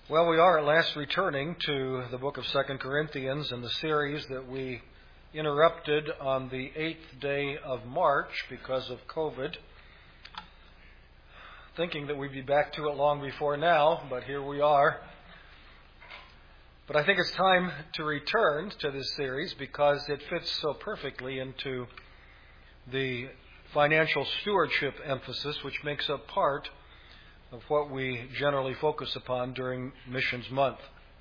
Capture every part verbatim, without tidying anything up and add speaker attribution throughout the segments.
Speaker 1: Well, we are at last returning to the book of Second Corinthians and the series that we interrupted on the eighth day of March because of COVID. Thinking that we'd be back to it long before now, but here we are. But I think it's time to return to this series because it fits so perfectly into the financial stewardship emphasis, which makes up part of what we generally focus upon during Missions Month.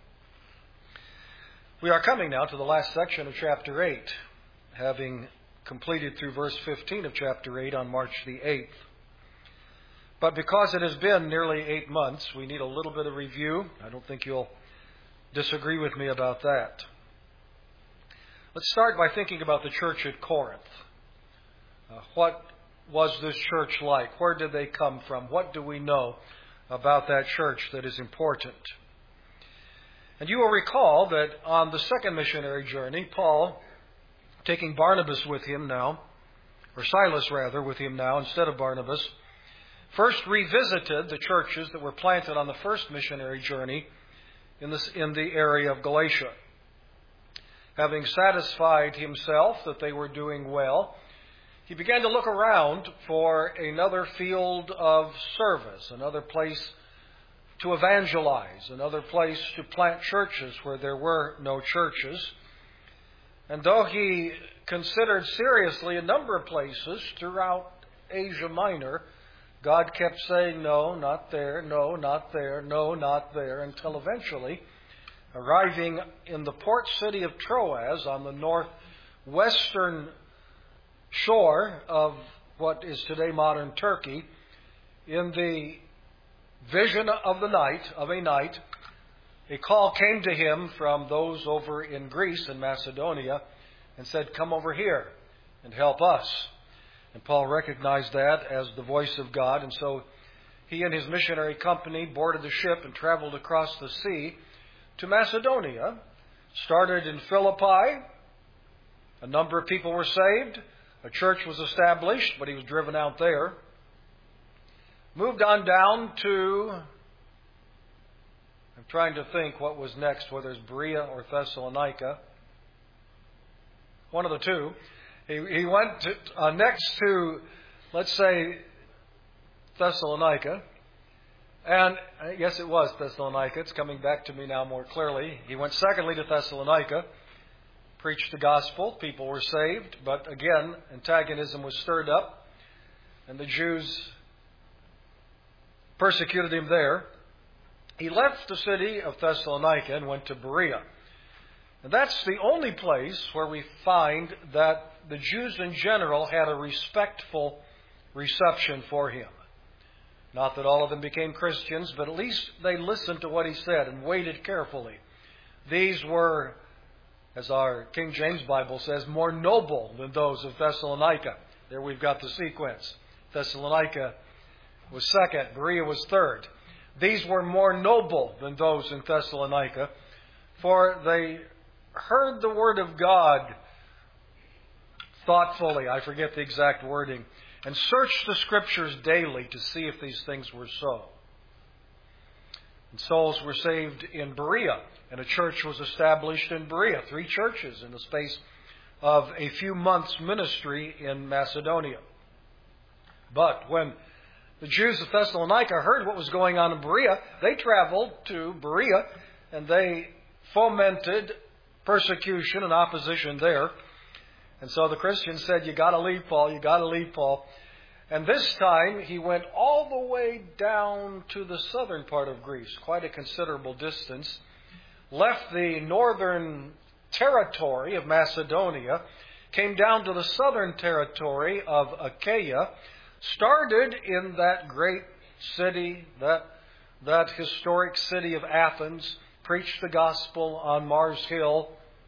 Speaker 1: We are coming now to the last section of chapter eight, having completed through verse fifteen of chapter eight on March the eighth. But because it has been nearly eight months, we need a little bit of review. I don't think you'll disagree with me about that. Let's start by thinking about the church at Corinth. Uh, what was this church like? Where did they come from? What do we know about that church that is important? And you will recall that on the second missionary journey, Paul, taking Barnabas with him now, or Silas rather, with him now instead of Barnabas, first revisited the churches that were planted on the first missionary journey in, this, in the area of Galatia. Having satisfied himself that they were doing well, he began to look around for another field of service, another place to evangelize, another place to plant churches where there were no churches. And though he considered seriously a number of places throughout Asia Minor, God kept saying, no, not there, no, not there, no, not there, until eventually, arriving in the port city of Troas on the northwestern shore of what is today modern Turkey, in the vision of the night, of a night, a call came to him from those over in Greece and Macedonia and said, come over here and help us. And Paul recognized that as the voice of God, and so he and his missionary company boarded the ship and traveled across the sea to Macedonia, started in Philippi. A number of people were saved. A church was established, but he was driven out there. Moved on down to, I'm trying to think what was next, whether it's Berea or Thessalonica. One of the two. He, he went to, uh, next to, let's say, Thessalonica. And yes, it was Thessalonica. It's coming back to me now more clearly. He went secondly to Thessalonica. Preached the gospel, people were saved, but again, antagonism was stirred up, and the Jews persecuted him there. He left the city of Thessalonica and went to Berea. And that's the only place where we find that the Jews in general had a respectful reception for him. Not that all of them became Christians, but at least they listened to what he said and waited carefully. These were, as our King James Bible says, more noble than those of Thessalonica. There we've got the sequence. Thessalonica was second, Berea was third. These were more noble than those in Thessalonica, for they heard the word of God thoughtfully, I forget the exact wording, and searched the Scriptures daily to see if these things were so. And souls were saved in Berea, and a church was established in Berea. Three churches in the space of a few months' ministry in Macedonia. But when the Jews of Thessalonica heard what was going on in Berea, they traveled to Berea, and they fomented persecution and opposition there. And so the Christians said, you got to leave, Paul, you got to leave, Paul. And this time he went all the way down to the southern part of Greece, quite a considerable distance, left the northern territory of Macedonia, came down to the southern territory of Achaia, started in that great city, that, that historic city of Athens, preached the gospel on Mars Hill.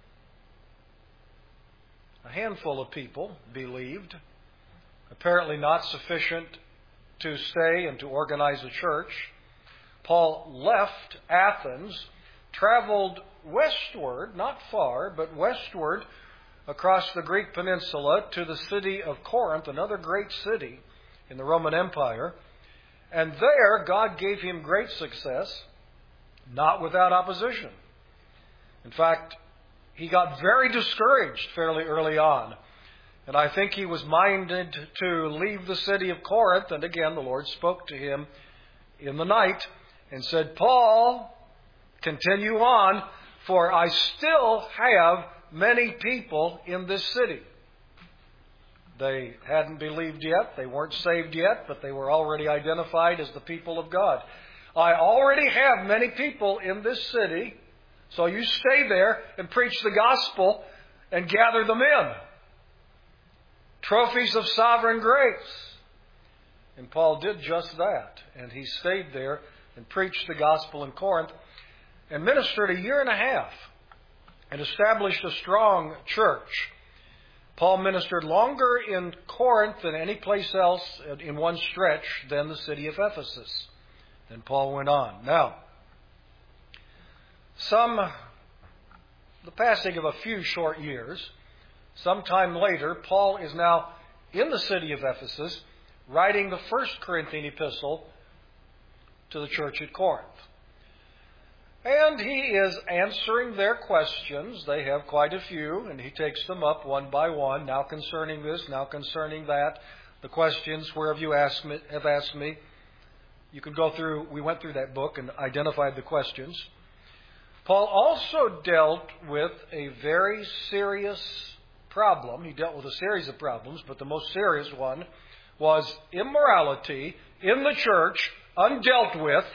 Speaker 1: A handful of people believed, apparently not sufficient to stay and to organize a church. Paul left Athens, traveled westward, not far, but westward across the Greek peninsula to the city of Corinth, another great city in the Roman Empire. And there, God gave him great success. not without opposition. In fact, he got very discouraged fairly early on. And I think he was minded to leave the city of Corinth. And again, the Lord spoke to him in the night and said, Paul, continue on, for I still have many people in this city. They hadn't believed yet. They weren't saved yet, but they were already identified as the people of God. I already have many people in this city, so you stay there and preach the gospel and gather them in. Trophies of sovereign grace. And Paul did just that. And he stayed there and preached the gospel in Corinth and ministered a year and a half and established a strong church. Paul ministered longer in Corinth than any place else in one stretch than the city of Ephesus. Then Paul went on. Now, some, the passing of a few short years, sometime later, Paul is now in the city of Ephesus, writing the first Corinthian epistle to the church at Corinth. And he is answering their questions. They have quite a few, and he takes them up one by one, now concerning this, now concerning that. The questions, where have you asked me, have asked me? You can go through, we went through that book and identified the questions. Paul also dealt with a very serious problem. He dealt with a series of problems, but the most serious one was immorality in the church, undealt with.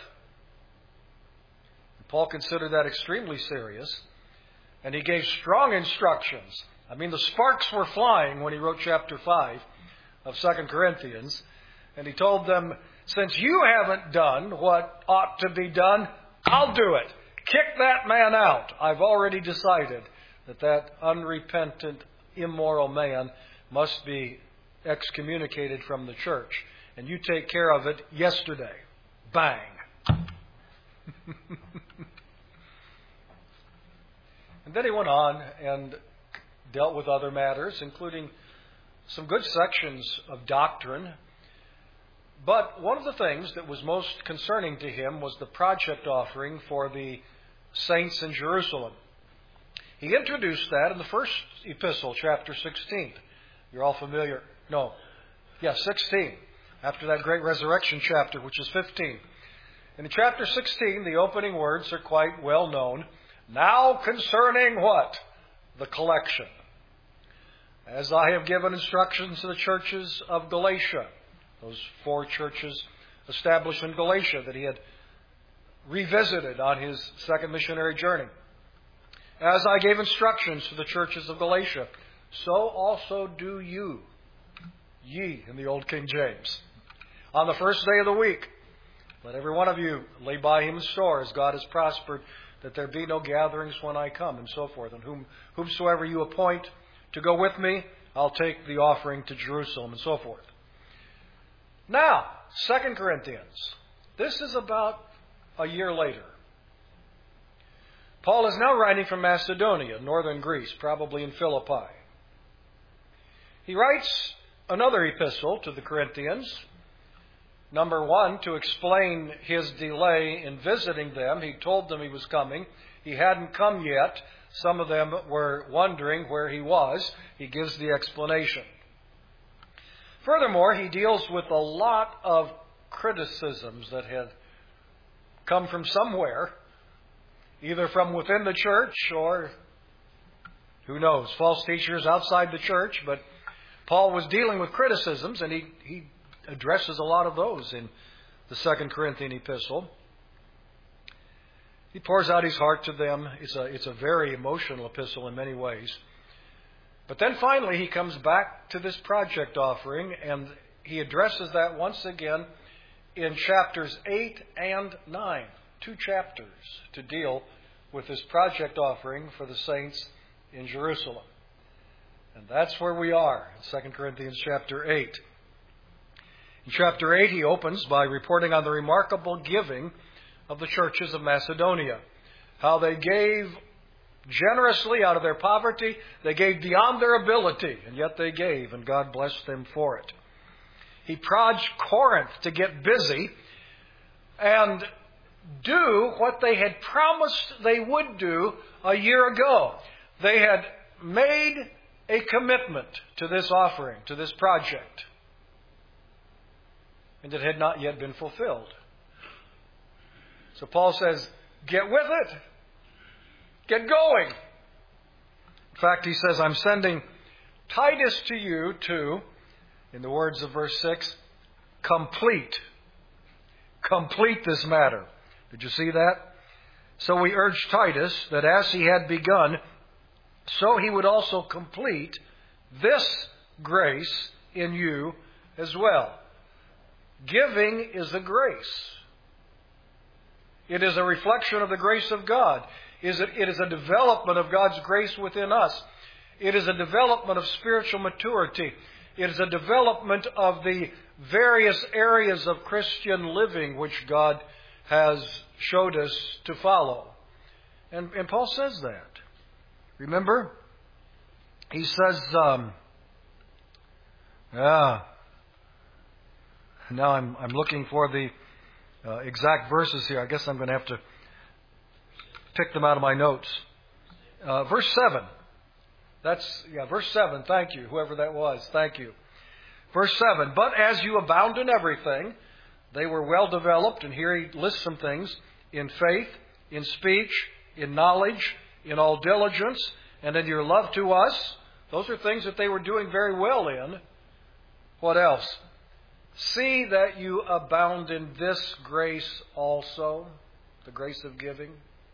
Speaker 1: Paul considered that extremely serious, and he gave strong instructions. I mean, the sparks were flying when he wrote chapter five of Second Corinthians, and he told them, since you haven't done what ought to be done, I'll do it. Kick that man out. I've already decided that that unrepentant, immoral man must be excommunicated from the church, and you take care of it yesterday. Bang. And then he went on and dealt with other matters, including some good sections of doctrine. But one of the things that was most concerning to him was the project offering for the saints in Jerusalem. He introduced that in the first epistle, chapter sixteen. You're all familiar. No. Yeah, sixteen. After that great resurrection chapter, which is fifteen. In chapter sixteen, the opening words are quite well known. Now concerning what? The collection. As I have given instructions to the churches of Galatia, those four churches established in Galatia that he had revisited on his second missionary journey. As I gave instructions to the churches of Galatia, so also do you, ye in the Old King James. On the first day of the week, let every one of you lay by him in store as God has prospered, that there be no gatherings when I come, and so forth. And whom, whomsoever you appoint to go with me, I'll take the offering to Jerusalem, and so forth. Now, Second Corinthians. This is about a year later. Paul is now writing from Macedonia, northern Greece, probably in Philippi. He writes another epistle to the Corinthians. Number one, to explain his delay in visiting them. He told them he was coming. He hadn't come yet. Some of them were wondering where he was. He gives the explanation. Furthermore, he deals with a lot of criticisms that had come from somewhere, either from within the church or, who knows, false teachers outside the church. But Paul was dealing with criticisms, and he, he addresses a lot of those in the Second Corinthian epistle. He pours out his heart to them. It's a, it's a very emotional epistle in many ways. But then finally he comes back to this project offering, and he addresses that once again in chapters eight and nine. Two chapters to deal with this project offering for the saints in Jerusalem. And that's where we are in Second Corinthians chapter eight. In chapter eight, he opens by reporting on the remarkable giving of the churches of Macedonia. How they gave generously out of their poverty. They gave beyond their ability, and yet they gave, and God blessed them for it. He prods Corinth to get busy and do what they had promised they would do a year ago. They had made a commitment to this offering, to this project, and it had not yet been fulfilled. So Paul says, get with it. Get going. In fact, he says, I'm sending Titus to you to, in the words of verse six, complete. Complete this matter. Did you see that? So we urge Titus that as he had begun, so he would also complete this grace in you as well. Giving is a grace. It is a reflection of the grace of God. It is a development of God's grace within us. It is a development of spiritual maturity. It is a development of the various areas of Christian living which God has showed us to follow. And, and Paul says that. Remember? He says, um, yeah. Now I'm, I'm looking for the uh, exact verses here. I guess I'm going to have to pick them out of my notes. Uh, verse seven. That's, yeah, verse seven. Thank you, whoever that was. Thank you. Verse seven. But as you abound in everything, they were well developed, and here he lists some things, in faith, in speech, in knowledge, in all diligence, and in your love to us. Those are things that they were doing very well in. What else? See that you abound in this grace also, the grace of giving.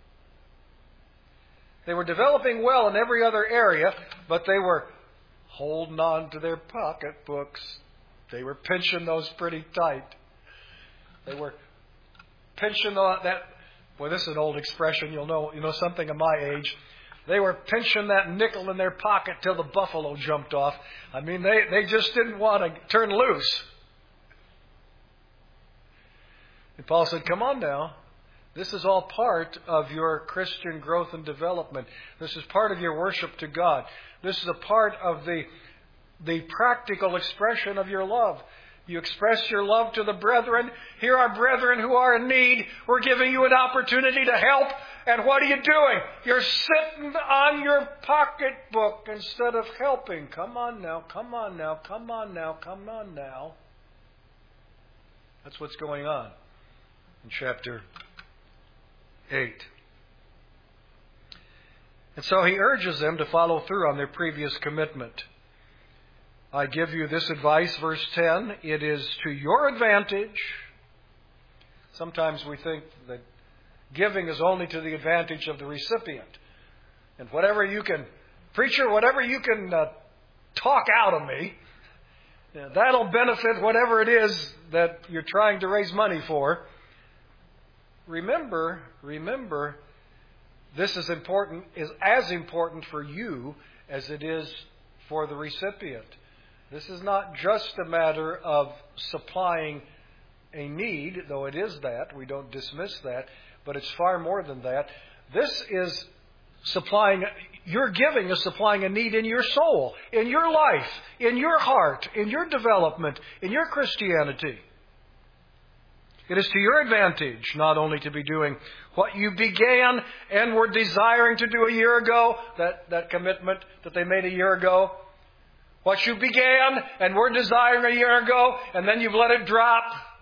Speaker 1: They were developing well in every other area, but they were holding on to their pocketbooks. They were pinching those pretty tight. They were pinching on that. Boy, this is an old expression. You'll know, you know something of my age. They were pinching that nickel in their pocket till the buffalo jumped off. I mean, they, they just didn't want to turn loose. And Paul said, come on now. This is all part of your Christian growth and development. This is part of your worship to God. This is a part of the, the practical expression of your love. You express your love to the brethren. Here are brethren who are in need. We're giving you an opportunity to help. And what are you doing? You're sitting on your pocketbook instead of helping. Come on now, come on now, come on now, come on now. That's what's going on in chapter eight. And so he urges them to follow through on their previous commitment. I give you this advice, verse ten. It is to your advantage. Sometimes we think that giving is only to the advantage of the recipient. And whatever you can, preacher, whatever you can uh, talk out of me, uh, that'll benefit whatever it is that you're trying to raise money for. Remember, remember, this is important, is as important for you as it is for the recipient. This is not just a matter of supplying a need, though it is that. We don't dismiss that. But it's far more than that. This is supplying, your giving is supplying a need in your soul, in your life, in your heart, in your development, in your Christianity. It is to your advantage not only to be doing what you began and were desiring to do a year ago, that, that commitment that they made a year ago, what you began and were desiring a year ago, and then you've let it drop.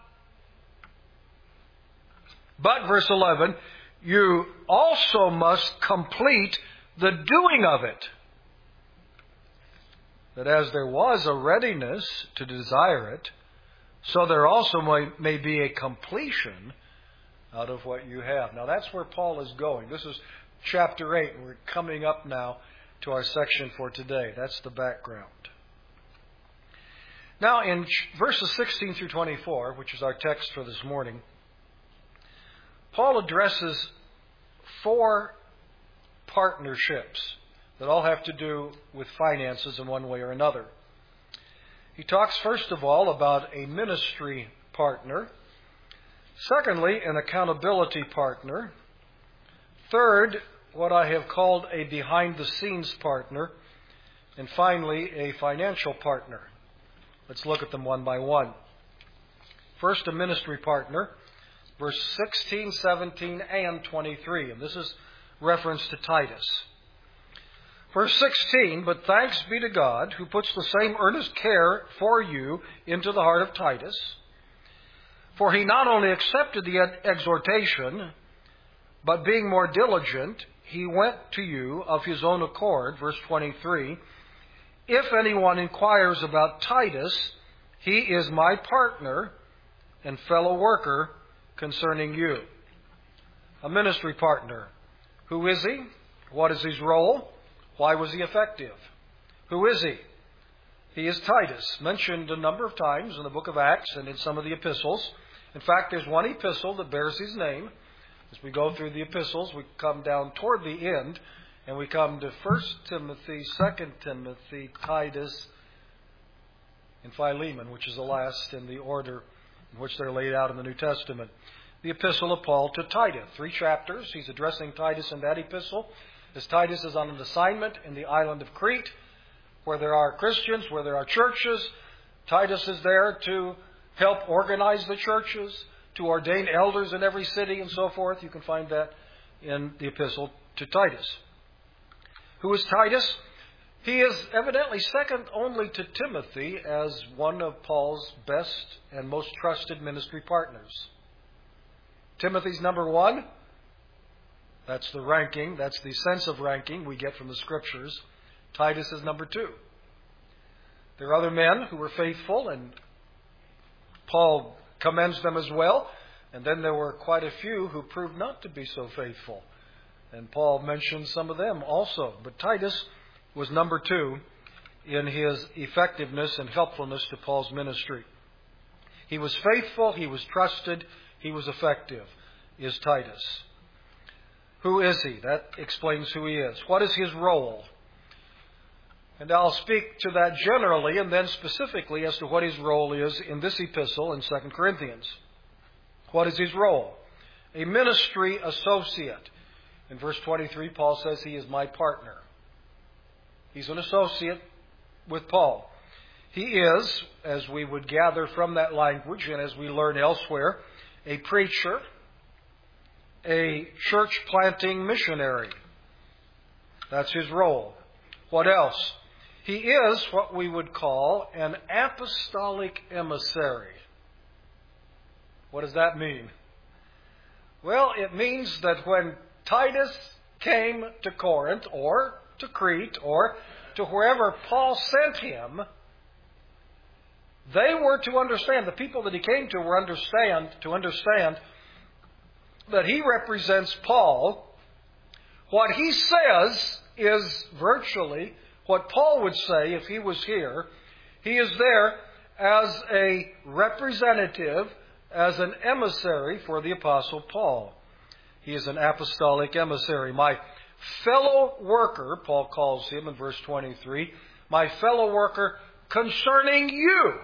Speaker 1: But, verse eleven, you also must complete the doing of it. That as there was a readiness to desire it, so there also may, may be a completion out of what you have. Now that's where Paul is going. This is chapter eight. We're coming up now to our section for today. That's the background. Now in verses sixteen through twenty-four, which is our text for this morning, Paul addresses four partnerships that all have to do with finances in one way or another. He talks first of all about a ministry partner. Secondly, an accountability partner. Third, what I have called a behind-the-scenes partner. And finally, a financial partner. Let's look at them one by one. First, a ministry partner. verse sixteen, seventeen, and twenty-three. And this is reference to Titus. Verse sixteen, but thanks be to God, who puts the same earnest care for you into the heart of Titus. For he not only accepted the exhortation, but being more diligent, he went to you of his own accord. Verse twenty-three, if anyone inquires about Titus, he is my partner and fellow worker concerning you. A ministry partner. Who is he? What is his role? Why was he effective? Who is he? He is Titus, mentioned a number of times in the book of Acts and in some of the epistles. In fact, there's one epistle that bears his name. As we go through the epistles, we come down toward the end, and we come to First Timothy, Second Timothy, Titus, and Philemon, which is the last in the order in which they're laid out in the New Testament. The epistle of Paul to Titus. Three chapters. He's addressing Titus in that epistle. As Titus is on an assignment in the island of Crete, where there are Christians, where there are churches, Titus is there to help organize the churches, to ordain elders in every city and so forth. You can find that in the epistle to Titus. Who is Titus? He is evidently second only to Timothy as one of Paul's best and most trusted ministry partners. Timothy's number one. That's the ranking. That's the sense of ranking we get from the Scriptures. Titus is number two. There are other men who were faithful, and Paul commends them as well. And then there were quite a few who proved not to be so faithful. And Paul mentions some of them also. But Titus was number two in his effectiveness and helpfulness to Paul's ministry. He was faithful, he was trusted, he was effective, is Titus. Who is he? That explains who he is. What is his role? And I'll speak to that generally and then specifically as to what his role is in this epistle in Second Corinthians. What is his role? A ministry associate. In verse twenty-three, Paul says he is my partner. He's an associate with Paul. He is, as we would gather from that language and as we learn elsewhere, a preacher, a church planting missionary. That's his role. What else? He is what we would call an apostolic emissary. What does that mean? Well, it means that when Titus came to Corinth or to Crete or to wherever Paul sent him, they were to understand, the people that he came to were understand to understand that he represents Paul. What he says is virtually what Paul would say if he was here. He is there as a representative, as an emissary for the Apostle Paul. He is an apostolic emissary. My fellow worker, Paul calls him in verse twenty-three, my fellow worker concerning you.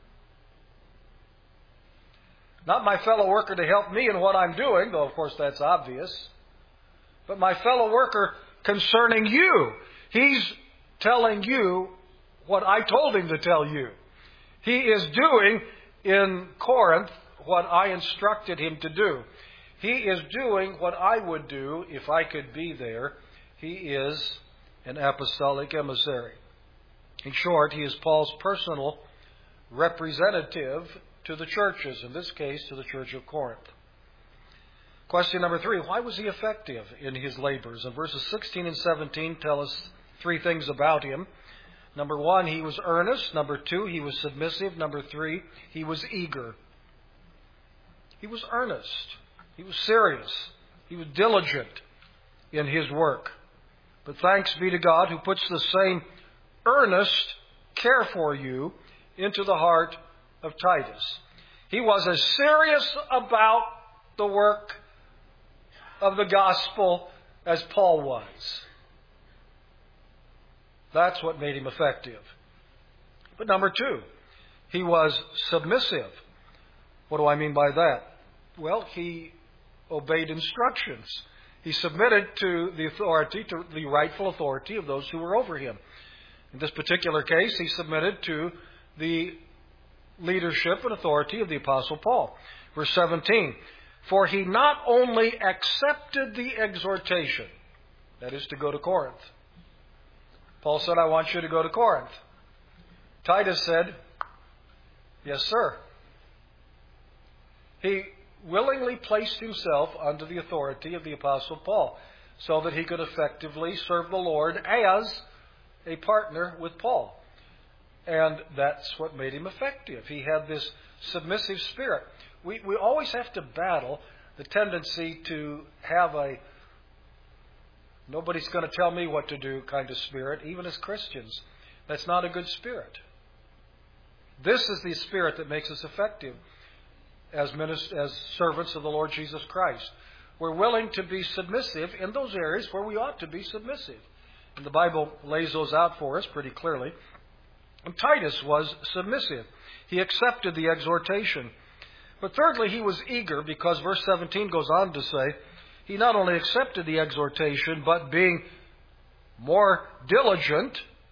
Speaker 1: Not my fellow worker to help me in what I'm doing, though of course that's obvious. But my fellow worker concerning you. He's telling you what I told him to tell you. He is doing in Corinth what I instructed him to do. He is doing what I would do if I could be there. He is an apostolic emissary. In short, he is Paul's personal representative to the churches, in this case to the church of Corinth. Question number three, why was he effective in his labors? And verses sixteen and seventeen tell us three things about him. Number one, he was earnest. Number two, he was submissive. Number three, he was eager. He was earnest. He was serious. He was diligent in his work. But thanks be to God who puts the same earnest care for you into the heart of Titus. He was as serious about the work of the gospel as Paul was. That's what made him effective. But number two, he was submissive. What do I mean by that? Well, he obeyed instructions. He submitted to the authority, to the rightful authority of those who were over him. In this particular case, he submitted to the leadership and authority of the Apostle Paul. Verse seventeen, For he not only accepted the exhortation, that is to go to Corinth. Paul said, I want you to go to Corinth. Titus said, yes, sir. He willingly placed himself under the authority of the Apostle Paul so that he could effectively serve the Lord as a partner with Paul. And that's what made him effective. He had this submissive spirit. We, we always have to battle the tendency to have a nobody's going to tell me what to do kind of spirit, even as Christians. That's not a good spirit. This is the spirit that makes us effective as minist- as servants of the Lord Jesus Christ. We're willing to be submissive in those areas where we ought to be submissive. And the Bible lays those out for us pretty clearly. And Titus was submissive. He accepted the exhortation. But thirdly, he was eager, because verse seventeen goes on to say, he not only accepted the exhortation, but being more diligent,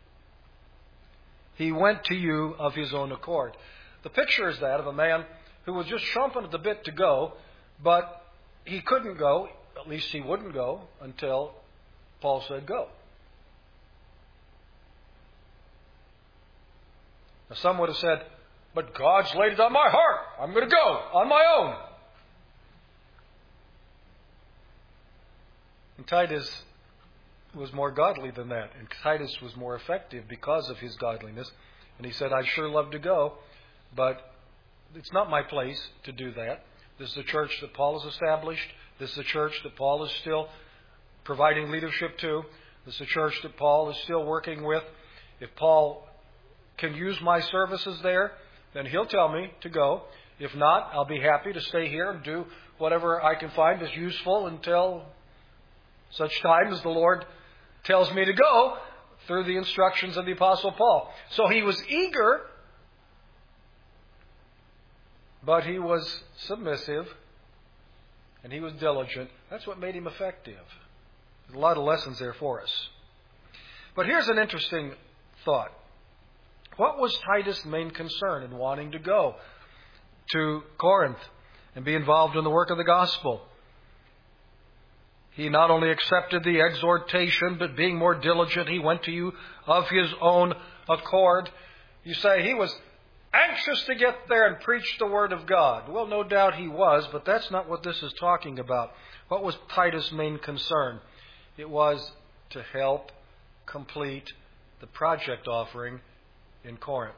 Speaker 1: he went to you of his own accord. The picture is that of a man who was just chomping at the bit to go, but he couldn't go, at least he wouldn't go, until Paul said go. Now some would have said, but God's laid it on my heart. I'm going to go on my own. And Titus was more godly than that. And Titus was more effective because of his godliness. And he said, I'd sure love to go, but it's not my place to do that. This is a church that Paul has established. This is a church that Paul is still providing leadership to. This is a church that Paul is still working with. If Paul can use my services there, then he'll tell me to go. If not, I'll be happy to stay here and do whatever I can find as useful until such time as the Lord tells me to go through the instructions of the Apostle Paul. So he was eager, but he was submissive, and he was diligent. That's what made him effective. There's a lot of lessons there for us. But here's an interesting thought. What was Titus' main concern in wanting to go to Corinth and be involved in the work of the gospel? He not only accepted the exhortation, but being more diligent, he went to you of his own accord. You say he was anxious to get there and preach the Word of God. Well, no doubt he was, but that's not what this is talking about. What was Titus' main concern? It was to help complete the project offering in Corinth.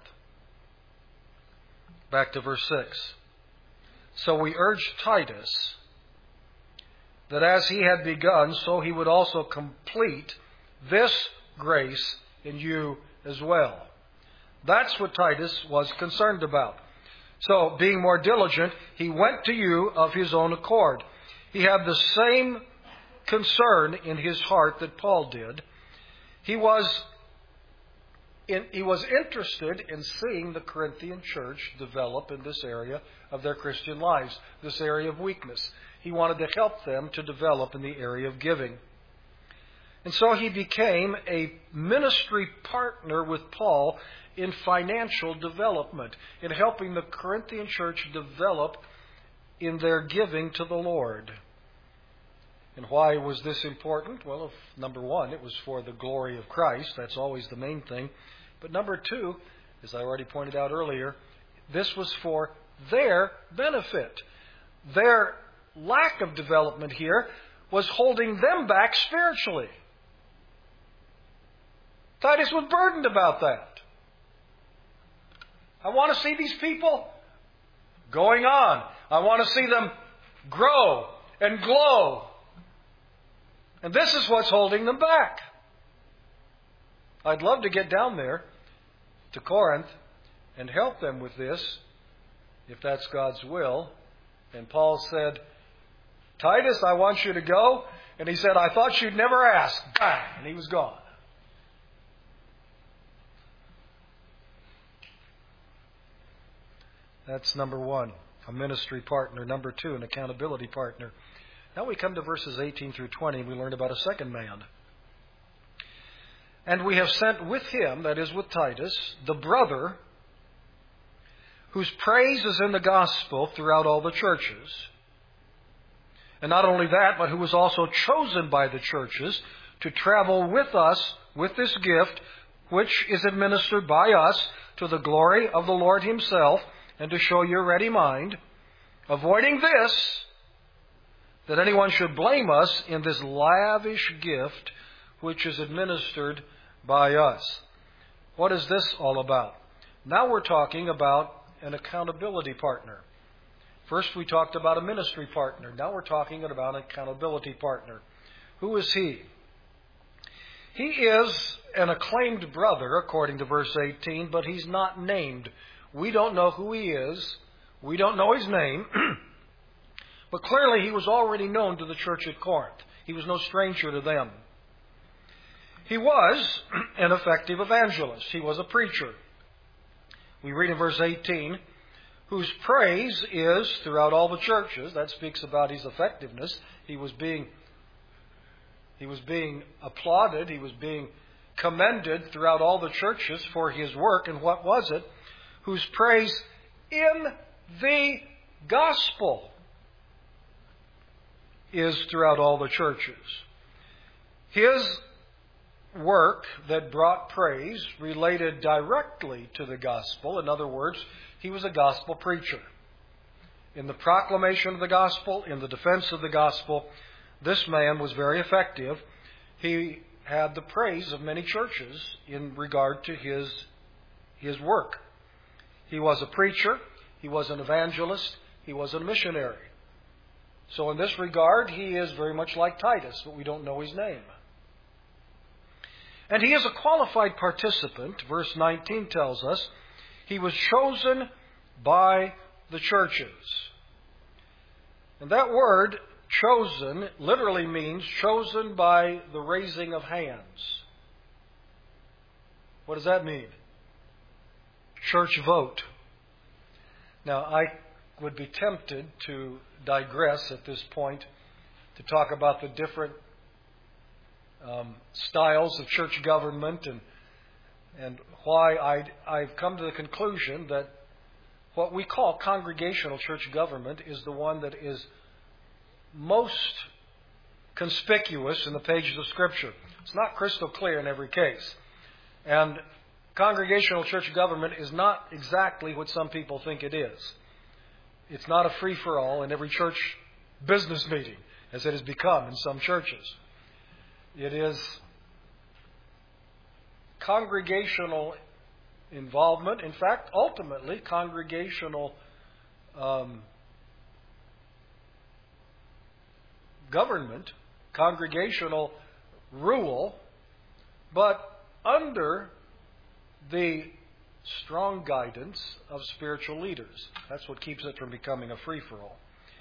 Speaker 1: Back to verse six. So we urge Titus that as he had begun, so he would also complete this grace in you as well. That's what Titus was concerned about. So, being more diligent, he went to you of his own accord. He had the same concern in his heart that Paul did. He was In, he was interested in seeing the Corinthian church develop in this area of their Christian lives, this area of weakness. He wanted to help them to develop in the area of giving. And so he became a ministry partner with Paul in financial development, in helping the Corinthian church develop in their giving to the Lord. And why was this important? Well, if, number one, it was for the glory of Christ. That's always the main thing. But number two, as I already pointed out earlier, this was for their benefit. Their lack of development here was holding them back spiritually. Titus was burdened about that. I want to see these people going on. I want to see them grow and glow. And this is what's holding them back. I'd love to get down there to Corinth and help them with this, if that's God's will. And Paul said, Titus, I want you to go. And he said, I thought you'd never ask. Bang! And he was gone. That's number one, a ministry partner. Number two, an accountability partner. Now we come to verses eighteen through twenty, and we learn about a second man. And we have sent with him, that is with Titus, the brother, whose praise is in the gospel throughout all the churches. And not only that, but who was also chosen by the churches to travel with us with this gift, which is administered by us to the glory of the Lord Himself, and to show your ready mind, avoiding this, that anyone should blame us in this lavish gift which is administered by us. What is this all about? Now we're talking about an accountability partner. First we talked about a ministry partner. Now we're talking about an accountability partner. Who is he? He is an acclaimed brother, according to verse eighteen, but he's not named. We don't know who he is. We don't know his name. But clearly he was already known to the church at Corinth. He was no stranger to them. He was an effective evangelist. He was a preacher. We read in verse eighteen, whose praise is throughout all the churches. That speaks about his effectiveness. He was being, he was being applauded. He was being commended throughout all the churches for his work. And what was it? Whose praise in the gospel is throughout all the churches. His work that brought praise related directly to the gospel. In other words, he was a gospel preacher. In the proclamation of the gospel, in the defense of the gospel, this man was very effective. He had the praise of many churches in regard to his, his work. He was a preacher. He was an evangelist. He was a missionary. So in this regard, he is very much like Titus, but we don't know his name. And he is a qualified participant. Verse nineteen tells us he was chosen by the churches. And that word, chosen, literally means chosen by the raising of hands. What does that mean? Church vote. Now, I would be tempted to digress at this point to talk about the different um, styles of church government and and why I'd, I've come to the conclusion that what we call congregational church government is the one that is most conspicuous in the pages of Scripture. It's not crystal clear in every case. And congregational church government is not exactly what some people think it is. It's not a free-for-all in every church business meeting, as it has become in some churches. It is congregational involvement. In fact, ultimately, congregational um, government, congregational rule, but under the strong guidance of spiritual leaders. That's what keeps it from becoming a free-for-all.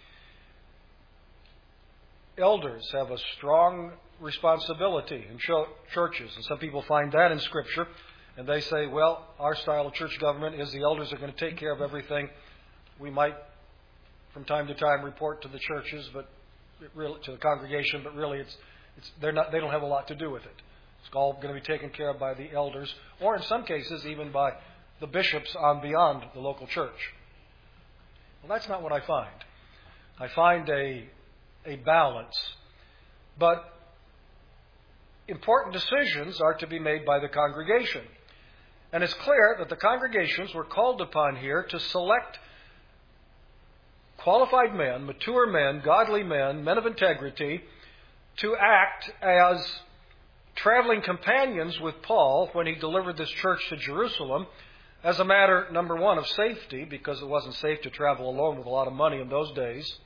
Speaker 1: Elders have a strong responsibility in churches, and some people find that in Scripture, and they say, well, our style of church government is the elders are going to take care of everything. We might, from time to time, report to the churches, but it really, to the congregation, but really, it's it's they're not they don't have a lot to do with it. It's all going to be taken care of by the elders, or in some cases, even by the bishops on beyond the local church. Well, that's not what I find. I find a a balance, but important decisions are to be made by the congregation. And it's clear that the congregations were called upon here to select qualified men, mature men, godly men, men of integrity, to act as traveling companions with Paul when he delivered this church to Jerusalem, as a matter, number one, of safety, because it wasn't safe to travel alone with a lot of money in those days.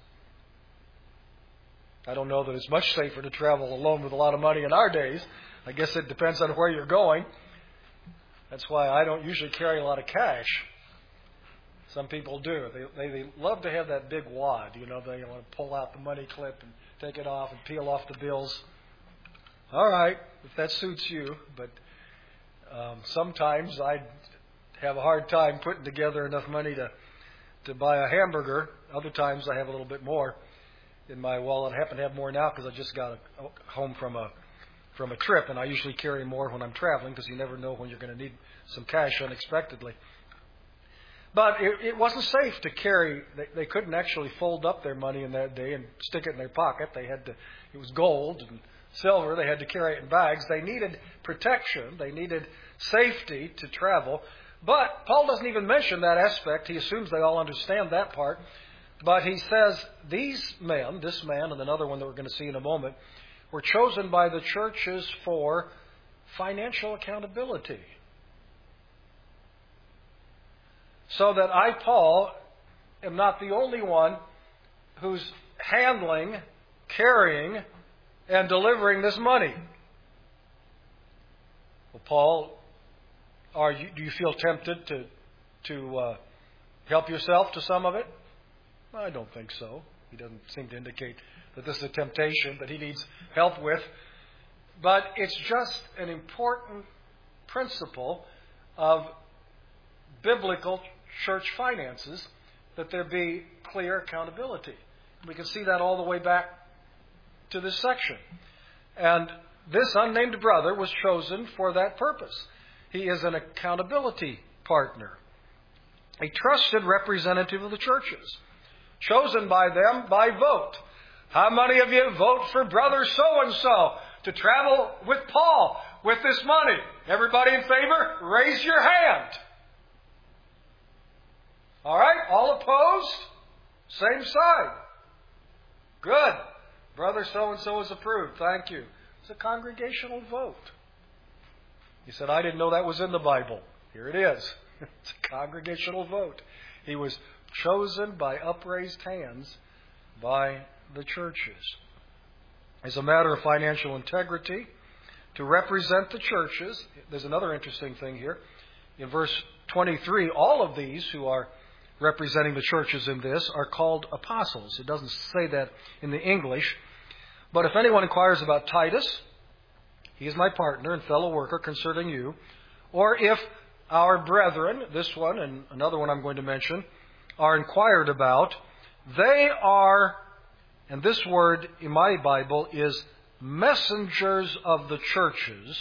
Speaker 1: I don't know that it's much safer to travel alone with a lot of money in our days. I guess it depends on where you're going. That's why I don't usually carry a lot of cash. Some people do. They, they, they love to have that big wad. You know, they want to pull out the money clip and take it off and peel off the bills. All right, if that suits you. But um, sometimes I have a hard time putting together enough money to, to buy a hamburger. Other times I have a little bit more in my wallet. I happen to have more now because I just got a, home from a from a trip, and I usually carry more when I'm traveling because you never know when you're going to need some cash unexpectedly. But it, it wasn't safe to carry. They, they couldn't actually fold up their money in that day and stick it in their pocket. They had to. It was gold and silver. They had to carry it in bags. They needed protection. They needed safety to travel. But Paul doesn't even mention that aspect. He assumes they all understand that part. But he says these men, this man and another one that we're going to see in a moment, were chosen by the churches for financial accountability. So that I, Paul, am not the only one who's handling, carrying, and delivering this money. Well, Paul, are you, do you feel tempted to, to uh, help yourself to some of it? I don't think so. He doesn't seem to indicate that this is a temptation that he needs help with. But it's just an important principle of biblical church finances that there be clear accountability. We can see that all the way back to this section. And this unnamed brother was chosen for that purpose. He is an accountability partner, a trusted representative of the churches, chosen by them by vote. How many of you vote for brother so-and-so to travel with Paul with this money? Everybody in favor? Raise your hand. All right, all opposed? Same side. Good. Brother so-and-so is approved. Thank you. It's a congregational vote. He said, I didn't know that was in the Bible. Here it is. It's a congregational vote. He was chosen by upraised hands by the churches. As a matter of financial integrity, to represent the churches, there's another interesting thing here. In verse twenty-three, all of these who are representing the churches in this are called apostles. It doesn't say that in the English. But if anyone inquires about Titus, he is my partner and fellow worker concerning you. Or if our brethren, this one and another one I'm going to mention, are inquired about, they are, and this word in my Bible is messengers of the churches,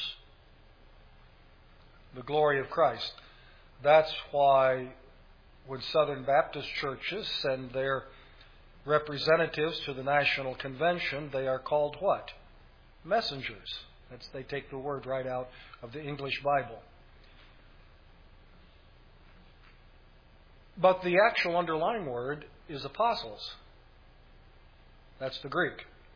Speaker 1: the glory of Christ. That's why when Southern Baptist churches send their representatives to the National Convention, they are called what? Messengers. That's, they take the word right out of the English Bible. But the actual underlying word is apostles. That's the Greek.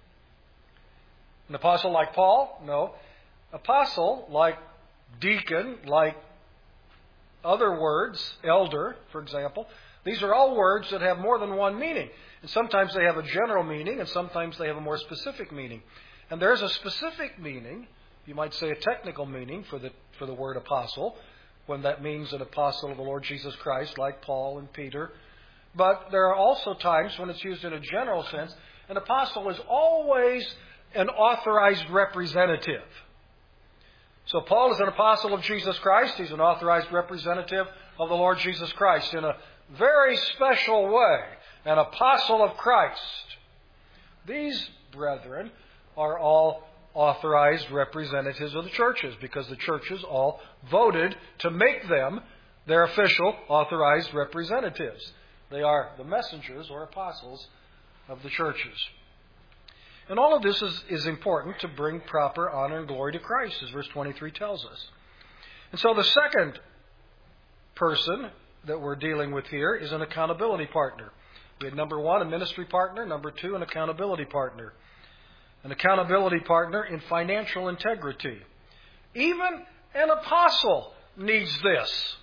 Speaker 1: An apostle like Paul? No. Apostle like deacon, like other words, elder, for example. These are all words that have more than one meaning. And sometimes they have a general meaning, and sometimes they have a more specific meaning. And there's a specific meaning, you might say a technical meaning for the for the word apostle, when that means an apostle of the Lord Jesus Christ, like Paul and Peter. But there are also times when it's used in a general sense. An apostle is always an authorized representative. So Paul is an apostle of Jesus Christ. He's an authorized representative of the Lord Jesus Christ in a very special way. An apostle of Christ. These brethren are all authorized representatives of the churches because the churches all voted to make them their official authorized representatives. They are the messengers or apostles of the churches. And all of this is, is important to bring proper honor and glory to Christ, as verse twenty-three tells us. And so the second person that we're dealing with here is an accountability partner. We had number one, a ministry partner. Number two, an accountability partner. An accountability partner in financial integrity. Even an apostle needs this.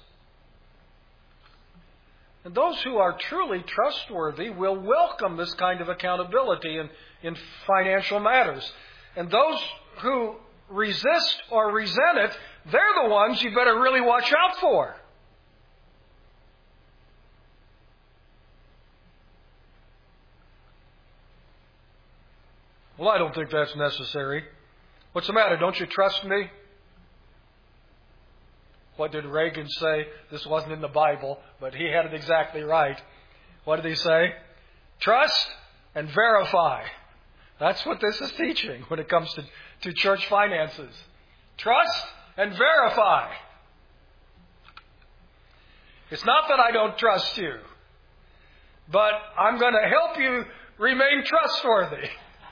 Speaker 1: And those who are truly trustworthy will welcome this kind of accountability in, in financial matters. And those who resist or resent it, they're the ones you better really watch out for. Well, I don't think that's necessary. What's the matter? Don't you trust me? What did Reagan say? This wasn't in the Bible, but he had it exactly right. What did he say? Trust and verify. That's what this is teaching when it comes to, to church finances. Trust and verify. It's not that I don't trust you, but I'm going to help you remain trustworthy.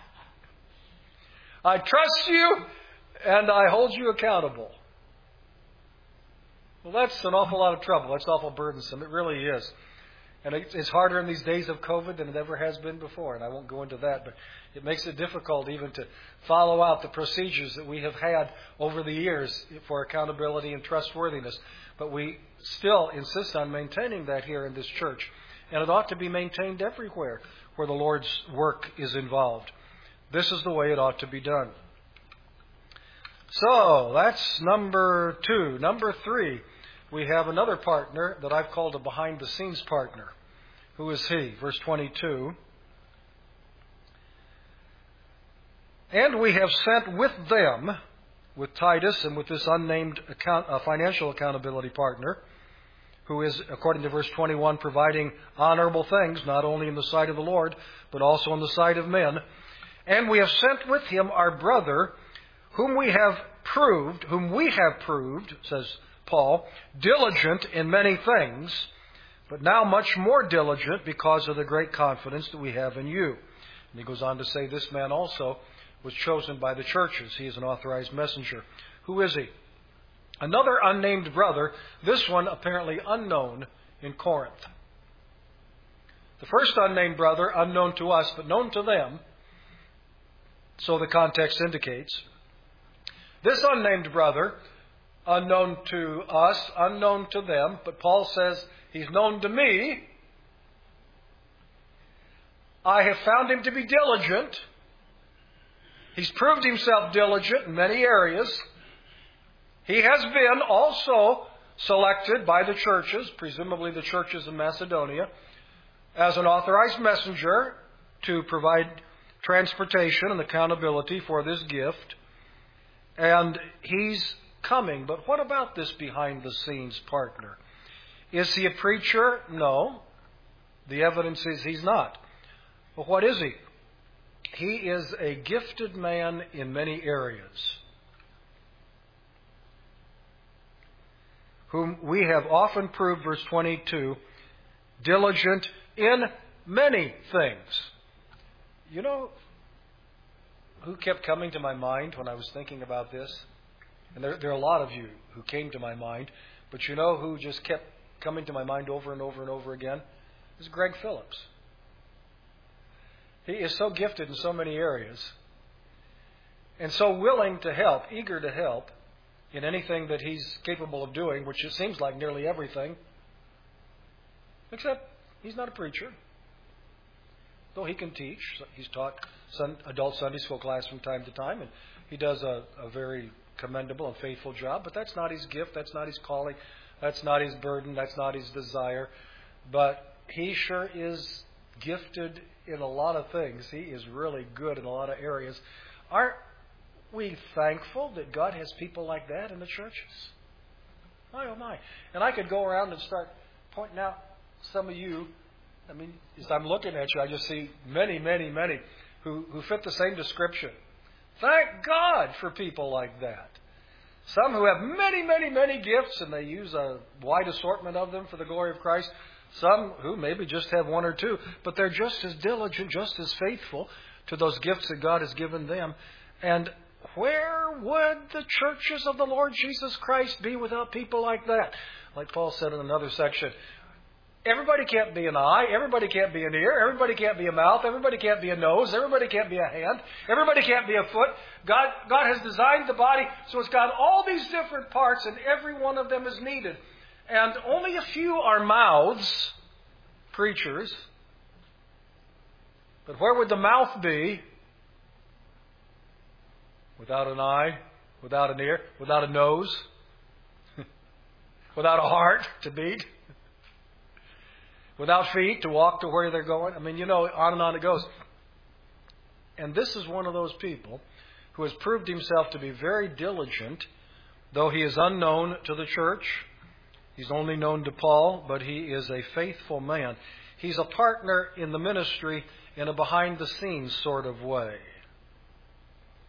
Speaker 1: I trust you and I hold you accountable. Well, that's an awful lot of trouble. That's awful burdensome. It really is. And it's harder in these days of COVID than it ever has been before. And I won't go into that, but it makes it difficult even to follow out the procedures that we have had over the years for accountability and trustworthiness. But we still insist on maintaining that here in this church. And it ought to be maintained everywhere where the Lord's work is involved. This is the way it ought to be done. So, that's number two. Number three, we have another partner that I've called a behind-the-scenes partner. Who is he? Verse twenty-two. And we have sent with them, with Titus and with this unnamed account, uh, financial accountability partner, who is, according to verse twenty-one, providing honorable things, not only in the sight of the Lord, but also in the sight of men. And we have sent with him our brother, whom we have proved, whom we have proved, says Paul, diligent in many things, but now much more diligent because of the great confidence that we have in you. And he goes on to say this man also was chosen by the churches. He is an authorized messenger. Who is he? Another unnamed brother, this one apparently unknown in Corinth. The first unnamed brother, unknown to us, but known to them, so the context indicates. This unnamed brother, unknown to us, unknown to them, but Paul says he's known to me. I have found him to be diligent. He's proved himself diligent in many areas. He has been also selected by the churches, presumably the churches in Macedonia, as an authorized messenger to provide transportation and accountability for this gift. And he's coming. But what about this behind-the-scenes partner? Is he a preacher? No. The evidence is he's not. But what is he? He is a gifted man in many areas, whom we have often proved, verse twenty-two, diligent in many things. You know who kept coming to my mind when I was thinking about this? And there, there are a lot of you who came to my mind, but you know who just kept coming to my mind over and over and over again? It's Greg Phillips. He is so gifted in so many areas and so willing to help, eager to help in anything that he's capable of doing, which it seems like nearly everything, except he's not a preacher. Though he can teach. He's taught some adult Sunday school class from time to time, and he does a, a very commendable and faithful job, but that's not his gift, that's not his calling, that's not his burden, that's not his desire. But he sure is gifted in a lot of things. He is really good in a lot of areas. Aren't we thankful that God has people like that in the churches? My, oh my. And I could go around and start pointing out some of you. I mean, as I'm looking at you, I just see many, many, many who, who fit the same description. Thank God for people like that. Some who have many, many, many gifts, and they use a wide assortment of them for the glory of Christ. Some who maybe just have one or two, but they're just as diligent, just as faithful to those gifts that God has given them. And where would the churches of the Lord Jesus Christ be without people like that? Like Paul said in another section, everybody can't be an eye, everybody can't be an ear, everybody can't be a mouth, everybody can't be a nose, everybody can't be a hand, everybody can't be a foot. God, God has designed the body so it's got all these different parts, and every one of them is needed. And only a few are mouths, preachers. But where would the mouth be without an eye, without an ear, without a nose, without a heart to beat, without feet to walk to where they're going? I mean, you know, on and on it goes. And this is one of those people who has proved himself to be very diligent, though he is unknown to the church. He's only known to Paul, but he is a faithful man. He's a partner in the ministry in a behind-the-scenes sort of way.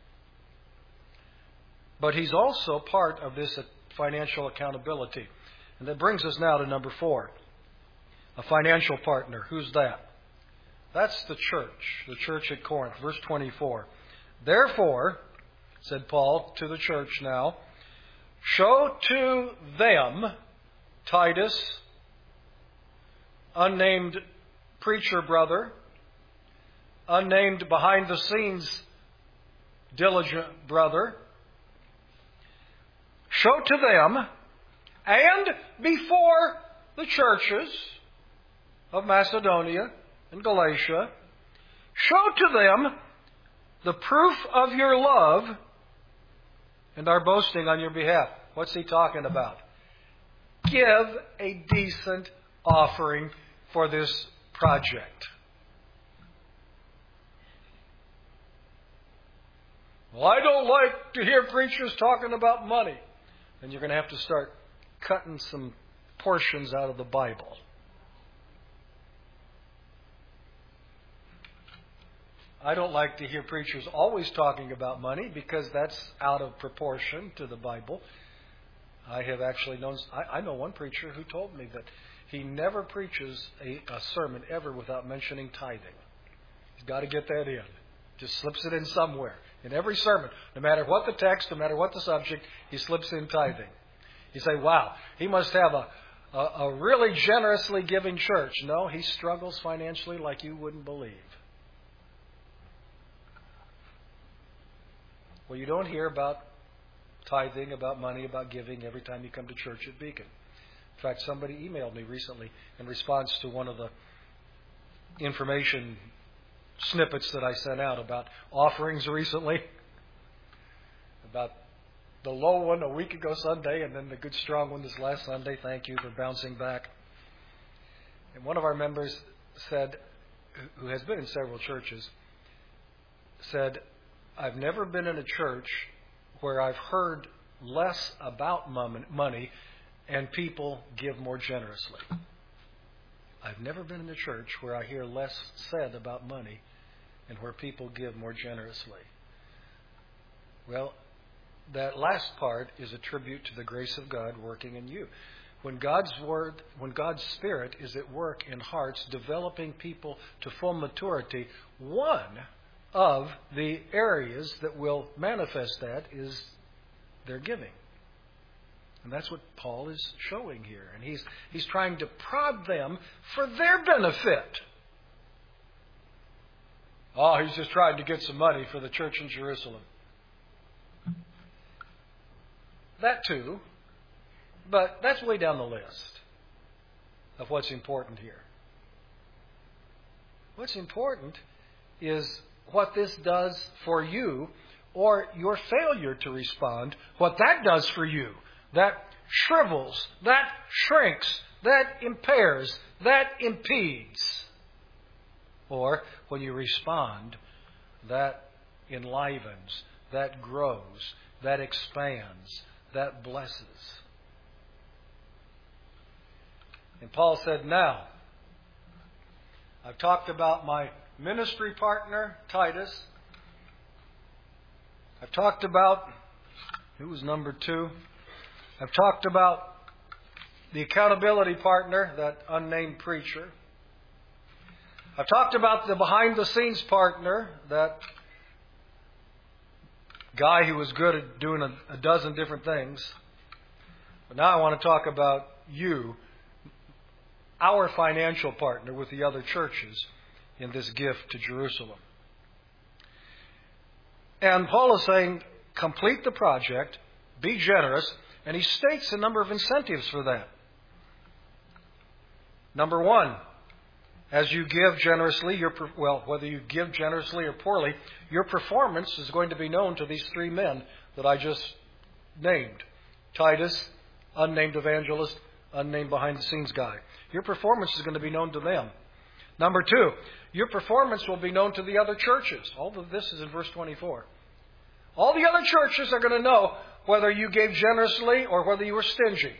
Speaker 1: But he's also part of this financial accountability. And that brings us now to number four. A financial partner. Who's that? That's the church, the church at Corinth. Verse twenty-four. Therefore, said Paul to the church now, show to them, Titus, unnamed preacher brother, unnamed behind the scenes diligent brother, show to them and before the churches of Macedonia and Galatia, show to them the proof of your love and our boasting on your behalf. What's he talking about? Give a decent offering for this project. Well, I don't like to hear preachers talking about money. Then you're going to have to start cutting some portions out of the Bible. I don't like to hear preachers always talking about money because that's out of proportion to the Bible. I have actually known, I, I know one preacher who told me that he never preaches a, a sermon ever without mentioning tithing. He's got to get that in. Just slips it in somewhere. In every sermon, no matter what the text, no matter what the subject, he slips in tithing. You say, wow, he must have a, a, a really generously giving church. No, he struggles financially like you wouldn't believe. Well, you don't hear about tithing, about money, about giving every time you come to church at Beacon. In fact, somebody emailed me recently in response to one of the information snippets that I sent out about offerings recently. About the low one a week ago Sunday and then the good strong one this last Sunday. Thank you for bouncing back. And one of our members said, who has been in several churches, said, I've never been in a church where I've heard less about money and people give more generously. I've never been in a church where I hear less said about money and where people give more generously. Well, that last part is a tribute to the grace of God working in you. When God's Word, when God's Spirit is at work in hearts, developing people to full maturity, one of the areas that will manifest that is their giving. And that's what Paul is showing here. And he's he's trying to prod them for their benefit. Oh, he's just trying to get some money for the church in Jerusalem. That too. But that's way down the list of what's important here. What's important is what this does for you, or your failure to respond, what that does for you. That shrivels, that shrinks, that impairs, that impedes. Or when you respond, that enlivens, that grows, that expands, that blesses. And Paul said, now, I've talked about my ministry partner, Titus. I've talked about, who was number two? I've talked about the accountability partner, that unnamed preacher. I've talked about the behind-the-scenes partner, that guy who was good at doing a, a dozen different things. But now I want to talk about you, our financial partner with the other churches in this gift to Jerusalem. And Paul is saying, complete the project, be generous, and he states a number of incentives for that. Number one, as you give generously, your, well, whether you give generously or poorly, your performance is going to be known to these three men that I just named. Titus, unnamed evangelist, unnamed behind-the-scenes guy. Your performance is going to be known to them. Number two, your performance will be known to the other churches. All of this is in verse twenty-four. All the other churches are going to know whether you gave generously or whether you were stingy.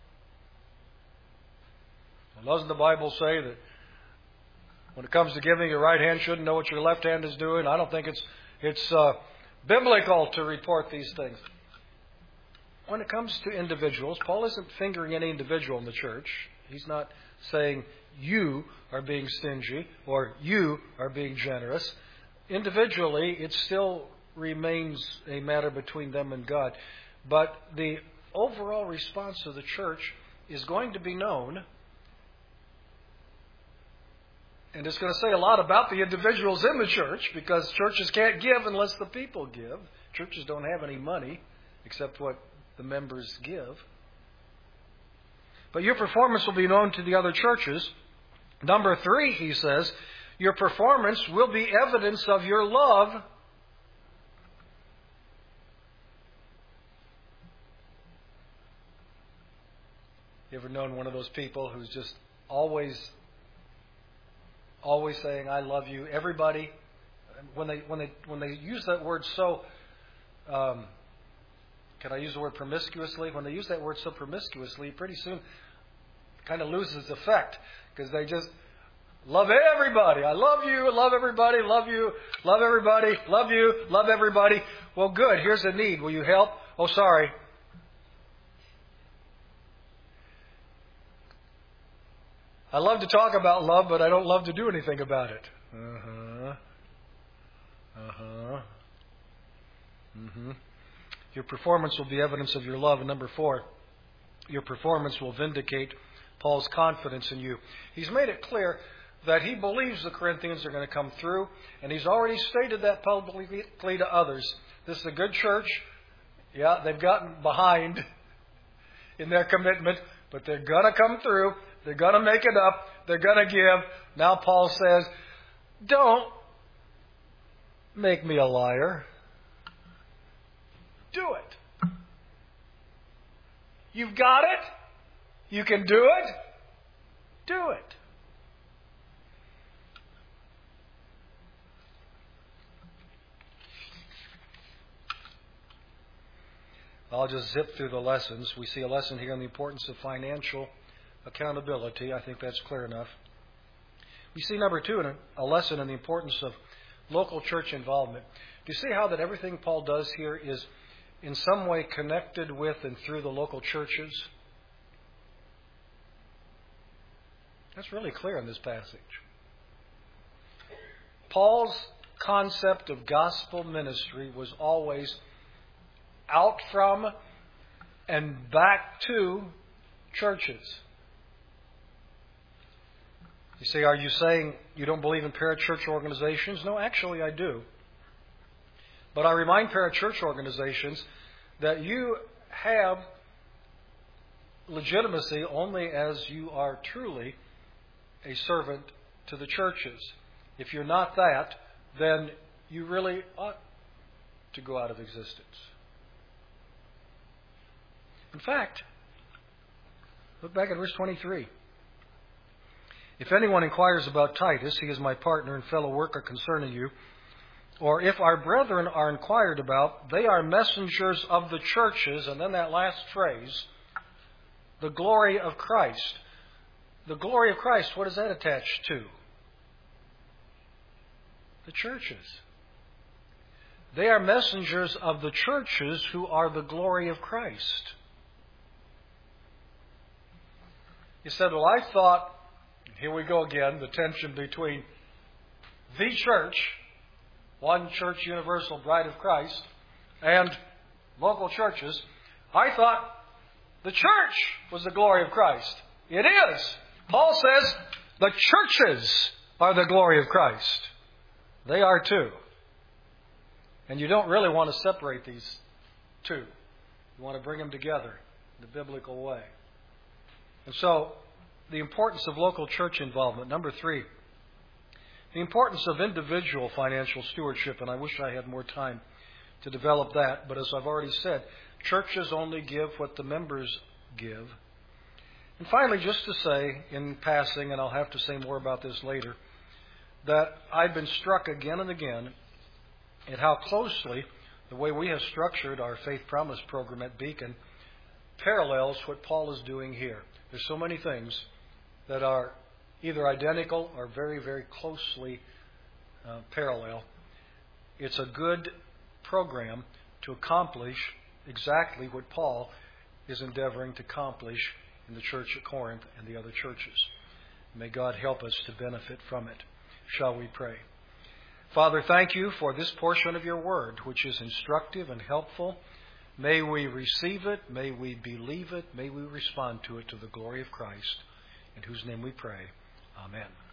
Speaker 1: Well, doesn't the Bible say that when it comes to giving, your right hand shouldn't know what your left hand is doing? I don't think it's it's uh, biblical to report these things. when it comes to individuals, Paul isn't fingering any individual in the church. He's not saying you are being stingy or you are being generous. Individually, it still remains a matter between them and God. But the overall response of the church is going to be known. And it's going to say a lot about the individuals in the church, because churches can't give unless the people give. Churches don't have any money except what the members give. But your performance will be known to the other churches. Number three, he says, your performance will be evidence of your love. You ever known one of those people who's just always, always saying, I love you? Everybody, when they when they when they use that word so, um, can I use the word promiscuously? When they use that word so promiscuously, pretty soon it kind of loses its effect, because they just love everybody. I love you, love everybody, love you, love everybody, love you, love everybody. Well, good. Here's a need. Will you help? Oh, sorry. I love to talk about love, but I don't love to do anything about it. Uh-huh. Uh-huh. Mm-hmm. Your performance will be evidence of your love. And number four, your performance will vindicate Paul's confidence in you. He's made it clear that he believes the Corinthians are going to come through, and he's already stated that publicly to others. This is a good church. Yeah, they've gotten behind in their commitment, but they're going to come through. They're going to make it up. They're going to give. Now Paul says, don't make me a liar. Do it. You've got it. You can do it. Do it. I'll just zip through the lessons. We see a lesson here on the importance of financial accountability. I think that's clear enough. We see number two, a lesson on the importance of local church involvement. Do you see how that everything Paul does here is in some way connected with and through the local churches? That's really clear in this passage. Paul's concept of gospel ministry was always out from and back to churches. You say, are you saying you don't believe in parachurch organizations? No, actually I do. But I remind parachurch organizations that you have legitimacy only as you are truly a servant to the churches. If you're not that, then you really ought to go out of existence. In fact, look back at verse twenty-three. If anyone inquires about Titus, he is my partner and fellow worker concerning you. Or if our brethren are inquired about, they are messengers of the churches. And then that last phrase, the glory of Christ. The glory of Christ, what is that attached to? The churches. They are messengers of the churches who are the glory of Christ. He said, well, I thought, here we go again, the tension between the church, one church universal bride of Christ, and local churches. I thought the church was the glory of Christ. It is. Paul says the churches are the glory of Christ. They are too. And you don't really want to separate these two. You want to bring them together in the biblical way. And so, the importance of local church involvement. Number three, the importance of individual financial stewardship. And I wish I had more time to develop that. But as I've already said, churches only give what the members give. And finally, just to say in passing, and I'll have to say more about this later, that I've been struck again and again at how closely the way we have structured our Faith Promise program at Beacon parallels what Paul is doing here. There's so many things that are either identical or very, very closely uh, parallel. It's a good program to accomplish exactly what Paul is endeavoring to accomplish in the church at Corinth and the other churches. May God help us to benefit from it. Shall we pray? Father, thank you for this portion of your word, which is instructive and helpful. May we receive it, may we believe it, may we respond to it to the glory of Christ, in whose name we pray. Amen.